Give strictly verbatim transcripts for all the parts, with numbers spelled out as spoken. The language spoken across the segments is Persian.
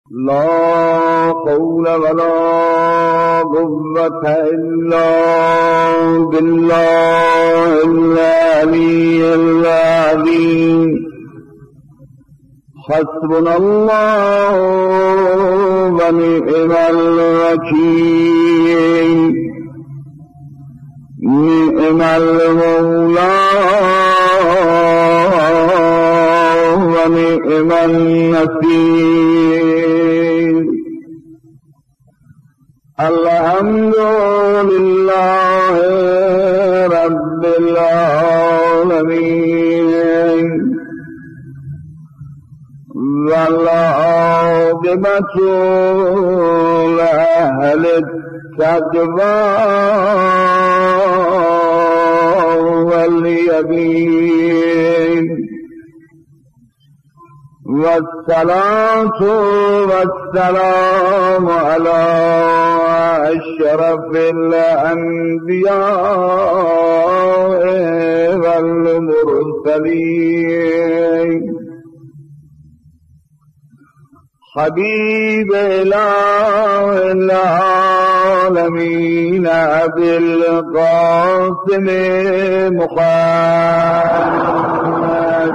لا قول ولا قوة إلا بالله العلي العظيم حسبنا الله ونعم الوكيل نعم المولى ونعم النصير الحمد لله رب العالمين والعاقبة لأهل التقوى واليقين والصلاة والسلام على أشرف الأنبياء والمرسلين حبيب إله العالمين أبي القاسم محمد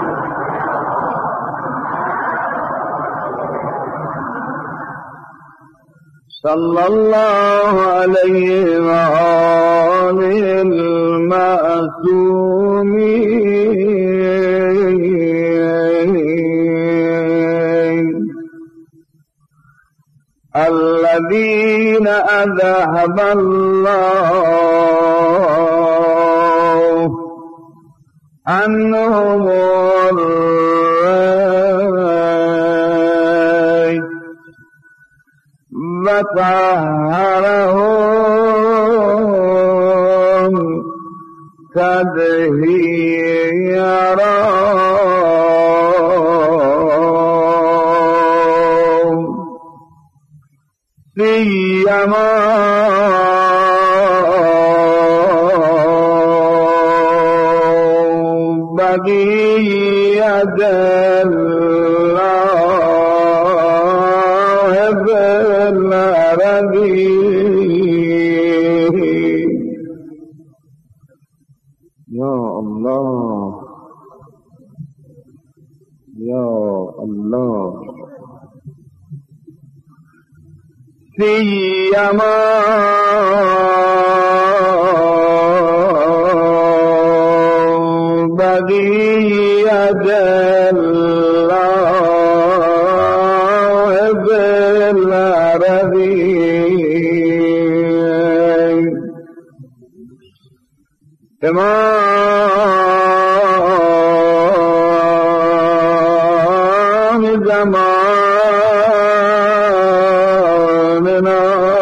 صلى الله عليه وآله المعصومين الذين أذهب الله عنهم الرجس وطهرهم تطهيرا سيما بقية الله بالأرض يا الله يا الله سيما بقية الله بالأرض تمام زماننا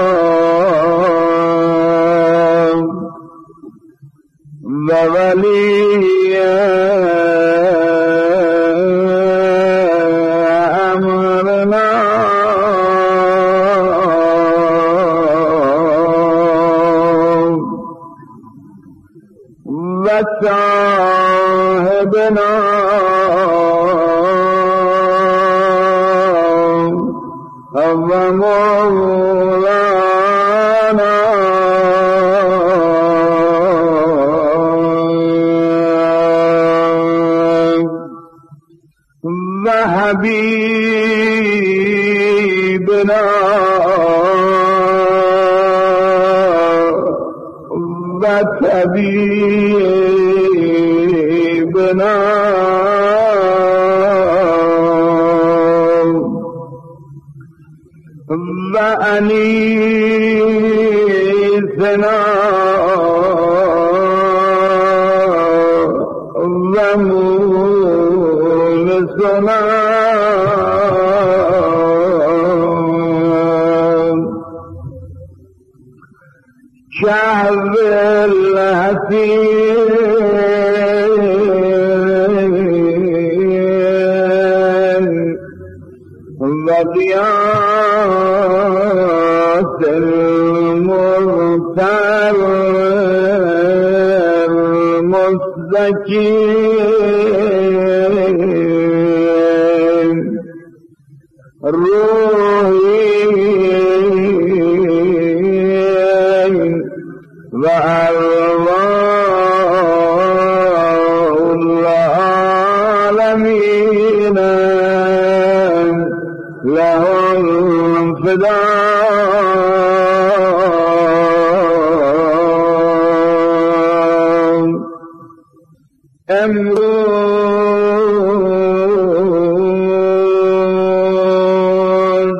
وولي أمرنا وصاحبنا ومولانا وحبيبنا وطبيبنا وأنيسنا ومونسنا شهر الحسين وضياء المرتر المستقيم روح روحين وأرواح العالمين لهم فداء امروز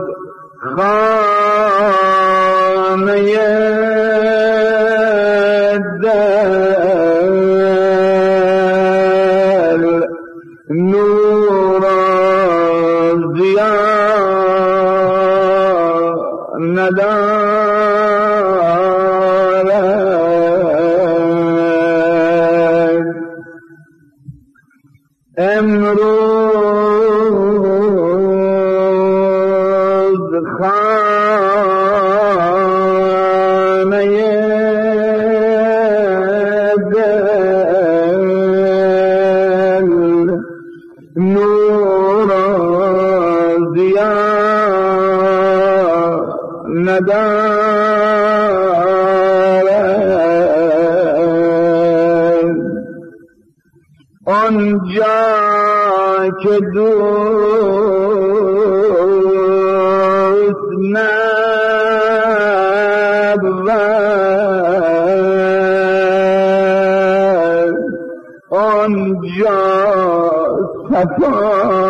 خانه دل نور ضیا ندارد امروز خانه دل نور ضیا ندارد آنجا که دوست نبود آنجا صفا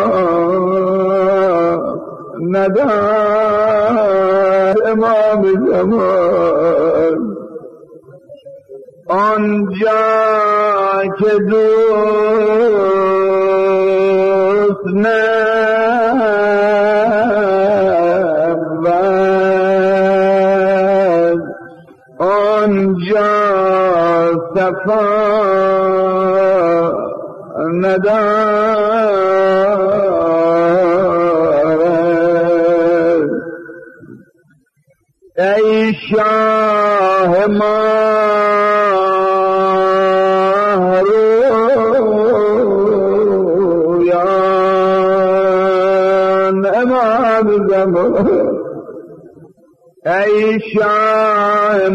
ندارد امام زمان آنجا که دوست نبود آنجا صفا ندارد ای شاه ماهرویان امام زمان ای شاه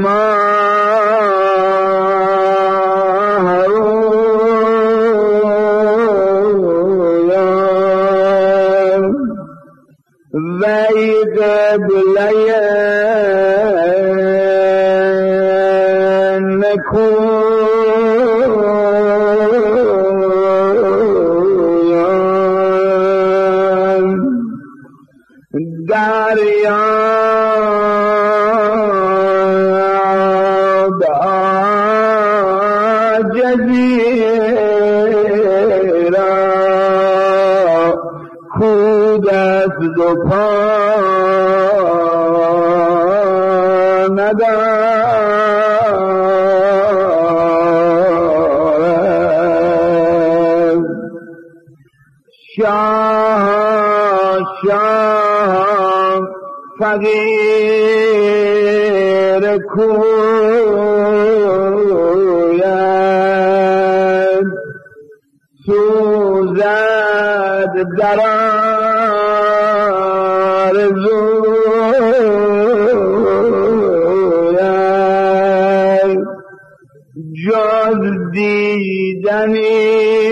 ماهرویان وی قبله نکویان دریاب عاجزی را خود از دو پا ندارد شاه شاه فقیر کوید سوزد در آرزوید جز دیدنی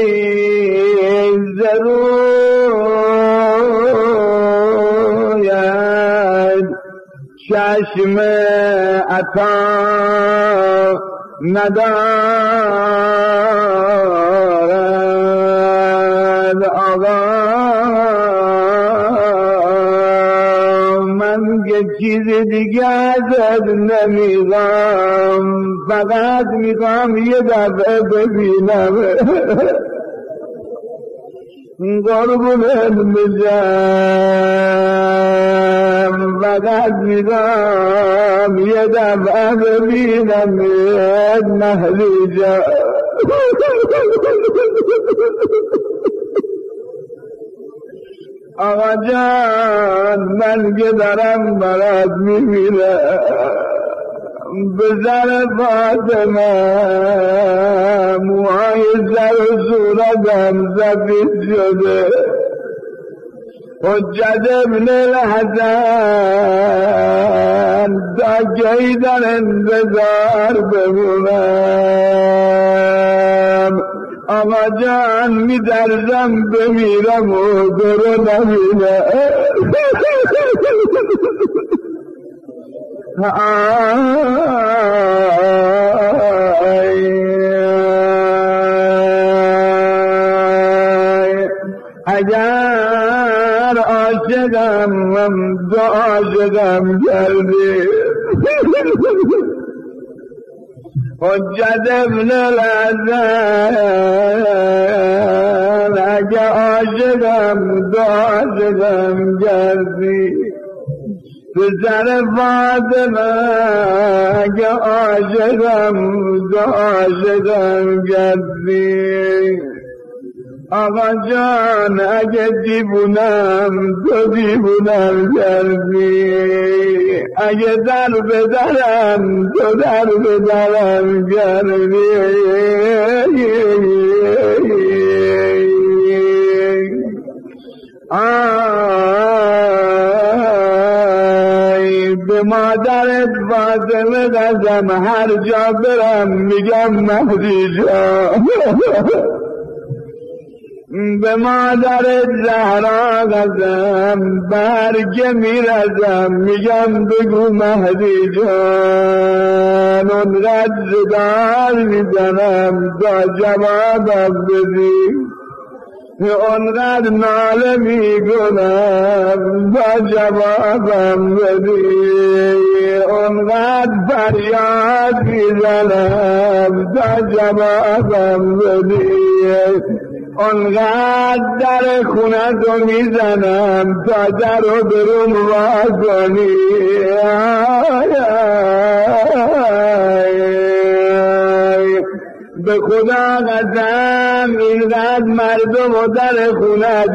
ضروریت چشم عطا ندارد آقا من یه چیز دیگه ازت نمیخوام فقط میخوام یه دفعه ببینم قربونت بشم فقط میخوام یه دفعه ببینم مهدی جان آقا جان من که دارم برات میمیرم به زر فاطمه موهای زر و صورتم سفید شده حجت ابن الحسن تا کی در انتظار بمونم آقا جان می درزم بمیرم و درو نبینم اگر عاشقم دو عاشقم کردی حجت ابن الحسن اگر عاشقم دو عاشقم کردی پسر فاطمه اگر عاشقم دو عاشقم کردی آقا جان اگه دیوونم تو دیوونم کردی اگه در بدرم تو در بدرم کردی آی به مادرت فاطمه قسم هر جا برم میگم مهدی جان به مادر زهرا قسم برگ میرزم میگم بگو مهدی جان اونقدر زدار میزنم تا جوابم بدی اونقدر ناله میکنم تا جوابم بدی اونقدر فریاد میزنم تا جوابم بدی اونقدر در خونه تو میزنم تا در رو برون واز کنی به خدا قسم اینقدر مردم و در خونت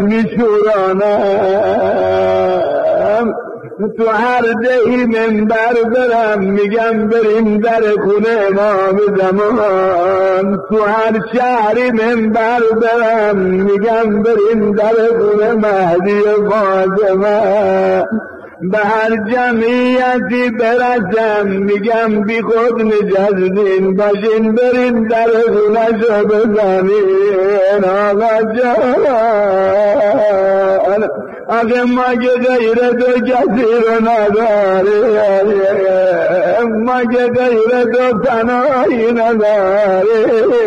میشورانم تو هر دهی منبر برم میگم بریم در خونه امام زمان تو هر شهری منبر برم میگم بریم در خونه مهدی فاطمه به هر جمعیتی برسم میگم بی خود نجستین باشین بریم در خونه شو بزنین آقا جان آگه ما که غیر تو کسی رو نداری ما که غیر تو پناهی نداری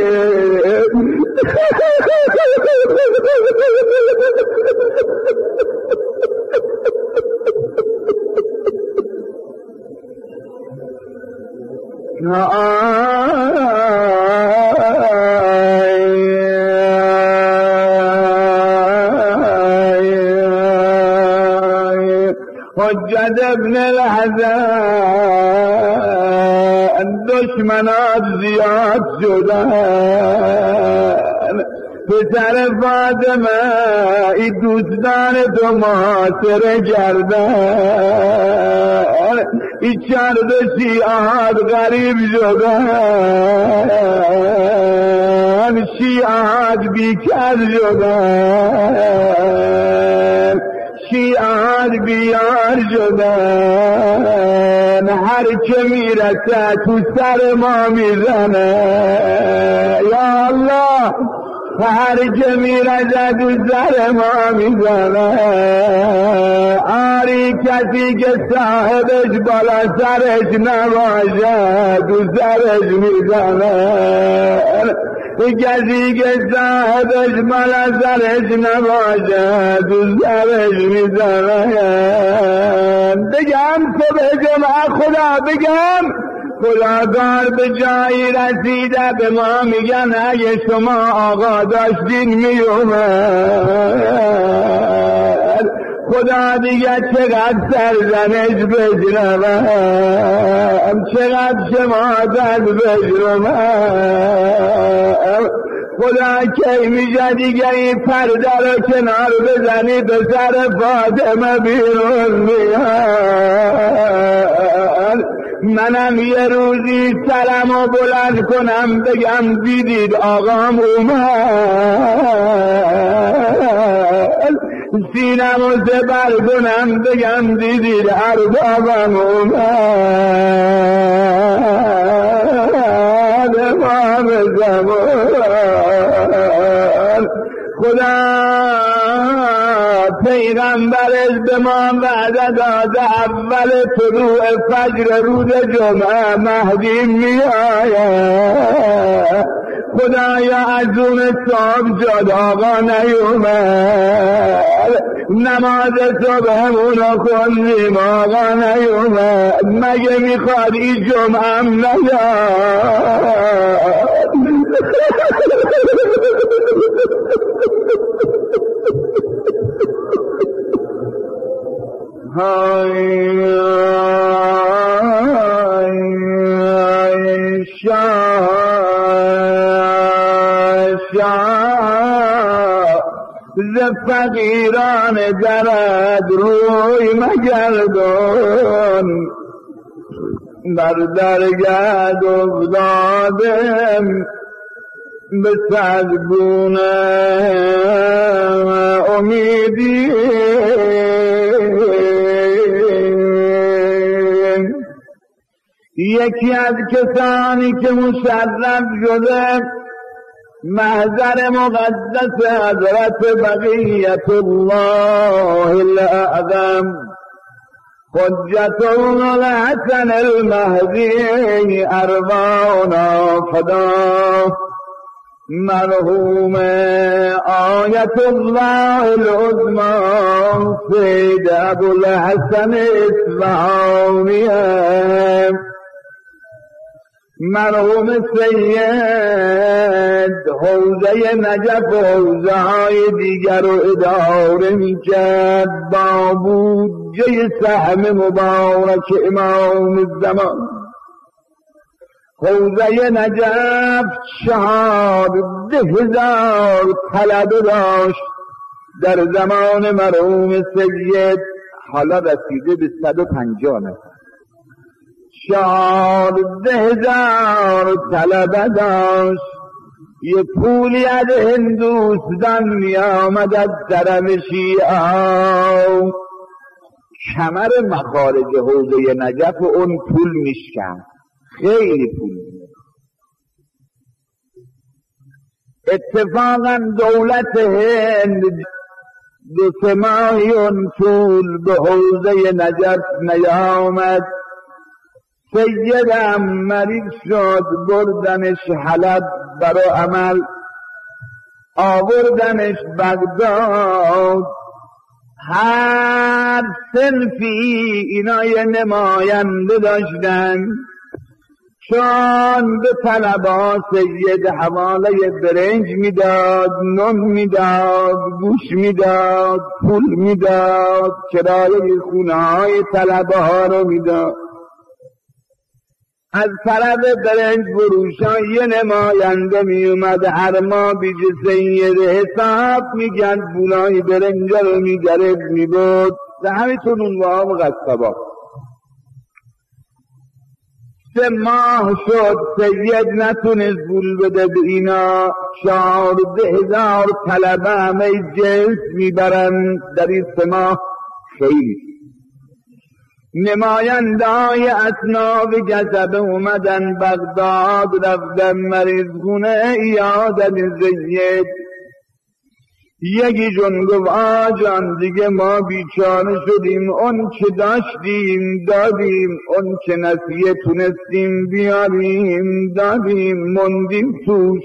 حجت ابن الحسن دشمنات زیاد شدن پسر فاطمه ای دوستان تو محاصره کردن ای چرد شیعات غریب شدن شیعات بیکر شدن شیعات بیار شدن هر که میرسه تو سر ما میزنه یا الله هر که میرسه تو سر ما میزنه آری کسی که صاحبش بالا سرش نباشه تو سرش میزنه کسی که صاحبش بالا سرش نباشه تو سرش میزنه بگم تو بگم خدا بگم خداگار به جایی رسیده به ما میگن اگه شما آقا داشتین میومد خدا دیگه چقدر سرزنش بجرمم چقدر شماتت بجرمم خدا کی میشه دیگه این پرده رو کنار بزنی به سر فاطمه بیرون میاد منم یه روزی سرمو بلند کنم بگم دیدید آقام اومد سینم و زبر کنم بگم دیدید اربابم اومد امام زمان. خدا پیغمبرش به ما وعده داده اول طلوع فجر روز جمعه مهدی می آید. خدایا از اون صبح جد آقا نیومد، نماز صبحمونو خوندیم آقا نیومد، مگه میخواد این جمعم نیاد؟ های های شاه شاه ز فقیران درد روی مگردان، بر درگاه افتادم به صد گونه امیدی. یکی از کسانی که مشرف شده محضر مقدس حضرت بقیت الله الاعظم حجت الحسن المهدی ارواحنا فدا، مرحوم آیت الله العظمی سید ابوالحسن اصفهانی، مرحوم سید حوزه نجف و حوزه های دیگر رو اداره می کرد با بودجه سهم مبارک امام الزمان. حوزه نجف چهارده هزار طلبه داشت در زمان مرحوم سید، حالا رسیده به صد و پنجاه نفر. چهارده هزار طلبه داشت. یه پولی از هندوستان می آمد از طرف شیعه، کمر مخارج حوزه نجف اون پول میشکن، خیلی پول میده. اتفاقا دولت هند دو سه ماهی اون پول به حوزه نجف نیامد. سیدم مریض شد، بردنش حلب برای عمل، آوردنش بغداد. هر صنفی اینا یه نماینده داشتن، چون به طلبا سید حواله برنج میداد، نون میداد، گوش میداد، پول میداد، کرایه خونه های طلبه ها رو میداد. از طرف برنج فروشان یه نماینده می اومد، هر ماه بیج سید حساب میگن پولای برنج رو میگرفت میبود. و همینطور اون وام قصبا سه ماه شد سید نتونست پول بده به اینا. چهارده هزار طلبه همه جنس میبرن در این سه ماه. خیلی نماینده های اصناف جذبه اومدن بغداد، رفتن مریض خونه ایادت سید. یکی جون گفت آجان دیگه ما بیچاره شدیم، اون چه داشتیم دادیم، اون چه نسیه تونستیم بیاریم دادیم، مندیم توش.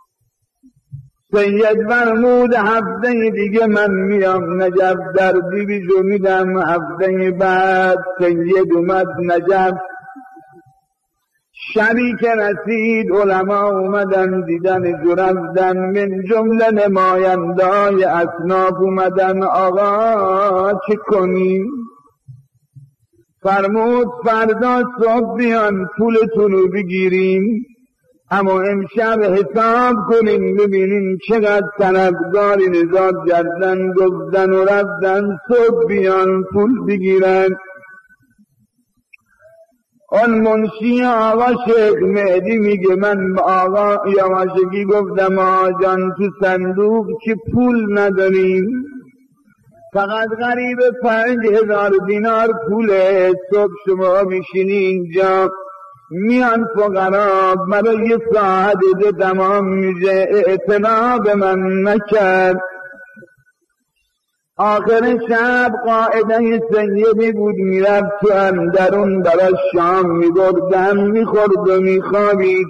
سید فرمود هفته دیگه من میام نجف، در دیویزو میدم. هفته بعد سید اومد نجف. شبی که رسید علما اومدن دیدن جو رفتن، من جمله نمایندای اصناف اومدن. آقا چه کنیم؟ فرمود فردا صبح بیان پولتون رو بگیریم، اما امشب حساب کنیم ببینیم چقدر طلبگاری نزاد کردن. گفتن و رفتن صبح بیان پول بگیرن. اون منشی آقا شیخ مهدی میگه من آقا یواشکی گفتم آقا جان تو صندوق که پول نداریم، فقط غریب پنج هزار دینار پوله. صبح شما میشینی اینجا، میان فقرا برای ساعت ده تمام میشه، اعتنا به من نکرد. آخر شب قاعده سیدی بود، میرفت تو اندرون برای شام میبردم، میخورد و میخوابید.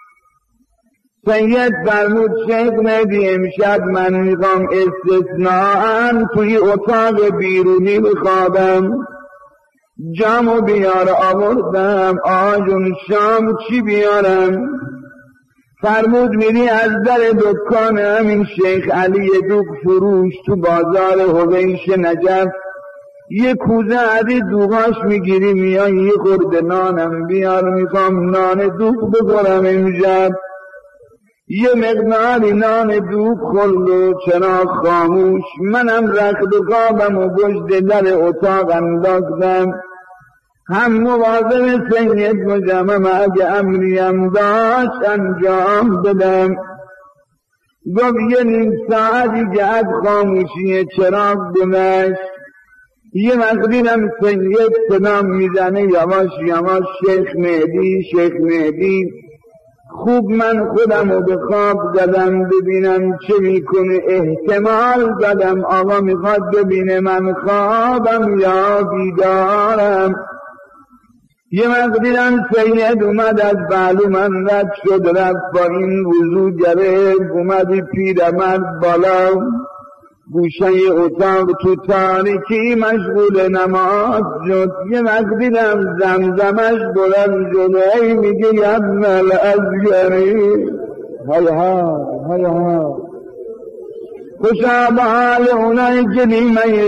سید فرمود شیخ مهدی امشب من میخوام استثناءً توی اتاق بیرونی بخوابم. جامو بیار آوردم. آجون شام چی بیارم؟ فرمود میری از در دکان همین شیخ علی دوغ فروش تو بازار حویش نجف یه کوزه عدی دوغاش میگیری، میان یه خورده نانم بیار، میخوام نان دوغ بخورم امشب. یه مقداری نان دوغ خورد و چراغ خاموش. منم رخت و خوابم و پشت در اتاق انداختم. هم مواظب سید باشم، اگه امریم داشت انجام بدم. گفت یه نیم ساعتی که از خاموشی چراغ گذشت، یه مقدیرم سید صدام میزنه یواش یواش شیخ مهدی شیخ مهدی. خوب من خودم رو به خواب زدم ببینم چه میکنه. احتمال زدم آقا میخواد ببینه من خوابم یا بیدارم. یه مقدیرم سید اومد از بعلو من رد شد، رفت با این وضو گرفت، اومدی پیرمرد بالا گوشه اتاق تو تاریکی مشغول نماز شد. یه مقدیرم زمزمش بلند شد، ای میگه یبن الازگری های ها های ها. خوشا به حال اونایی که نیمه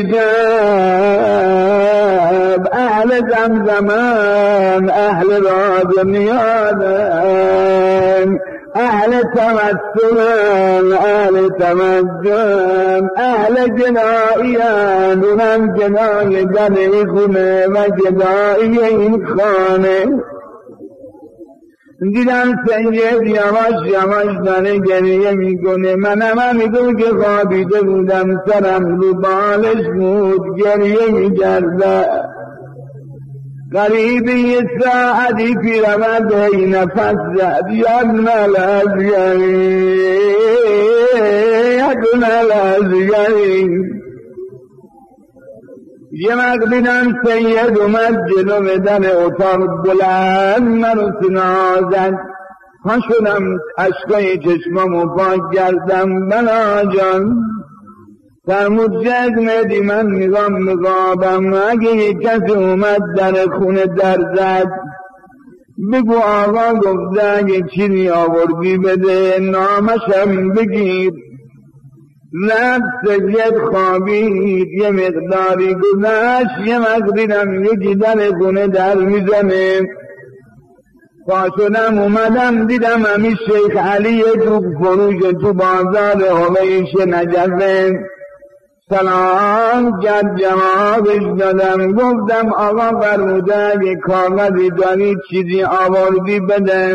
جب اهل زمزمان، اهل راز نیادن، اهل تمثلن، اهل تمجن، اهل جنائیان. اونم جنای دنی خونه و جنایی این خانه. دیدم سید یواش یواش داره گریه میکنه. منم همیدون که خوابیده بودم، سرم رو بالش بود، گریه میکرده. قریب یه ساعتی پیرمرد هی نفس زد، یادم الازگری یادم الازگری. یه مقدیرم سید اومد جلو در اتاق بلند منو سنا زد. ها شدم اشکای چشمامو پاک کردم. بلا جان فرمود شیخ مهدی من میگم مقابم، اگه یک کسی اومد در خونه در زد بگو آقا گفته اگه چیزی آوردی بده، نامشم بگیر. رفت سید خوابید. یه مقداری گذشت، یه مقدیرم یکی در خونه در میزنه. پاشدم اومدم دیدم همی شیخ علی دوغ فروش تو بازار حویش نجفه. سلام کرد، جوابش دادم. گفتم آقا فرموده اگه کاغذی داری چیزی آوردی بده.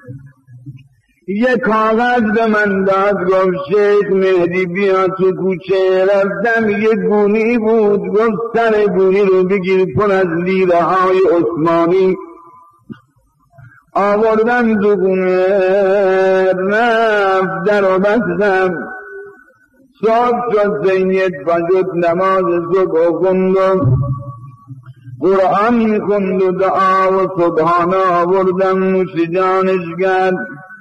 یک کاغذ به من داد، گفت شیخ مهدی بیا تو کوچه. رفتم یک گونی بود، گفت سر گونی رو بگیر پر از لیره های عثمانی. آوردم دو گونه، رفت در و بستم. صبح شد سید فجر نماز صبح خوند و قرآن میخوند و دعا و سبحانه آوردم نوش جانش کرد.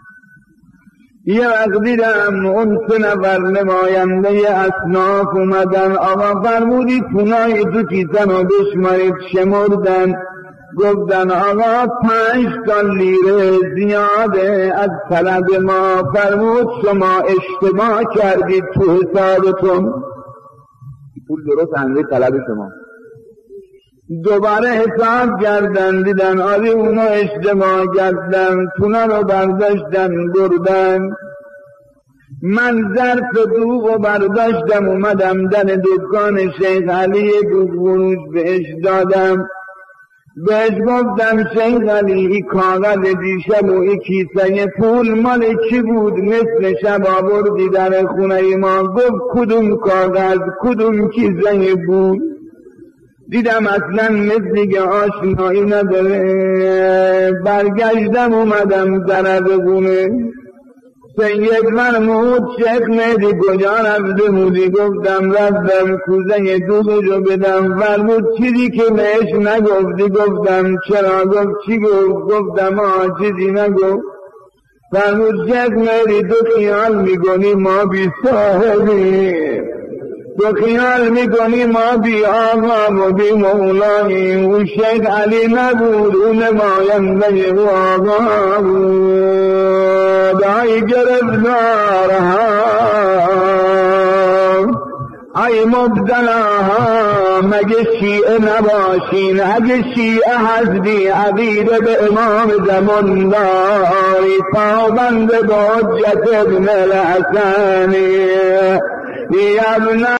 یه وقت دیدم اون سه نفر نماینده اصناف اومدن. آقا فرمودی پونای تو کیسن و بشمارید، شمردن. گفتن آقا پنج تا لیره زیاده از طلب ما. فرمود شما اشتباه کردید تو حسابتون، پول درست اندازه طلب شما. دوباره حساب کردن دیدن آره اونا اشتباه کردن، پونا رو برداشتن بردن. من ظرف دوغ و برداشتم اومدم در دکان شیخ علی دوغ فروش بهش دادم. بهش گفتم شیخ علی کاغذ دیشب و این کیسه پول مال کی بود؟ مثل شب آوردی در خونه ما. گفت کدوم کاغذ کدوم کیسه بود؟ دیدم اصلا مثلی که آشنایی نداره. برگشتم اومدم در خونه. سید محمود شیخ مهدی کجا رفته بودی؟ گفتم رفتم کوزه دوغشو بدم. فرمود چیزی که بهش نگفتی؟ گفتم چرا؟ گفت چی گفت؟ گفتم آه چیزی نگفت. فرمود شیخ مهدی تو خیال میکنی ما بی صاحبی، تو خیال میکنی ما بی آقا و بی مولایی. او شیخ علی نبود، او نماینده و آقا بود. ای گرفتارها ای مبتلاها مگه شیعه نباشین؟ اگه شیعه هستی عقیده به امام زمان داری، پابند به حجت ابن الحسنی.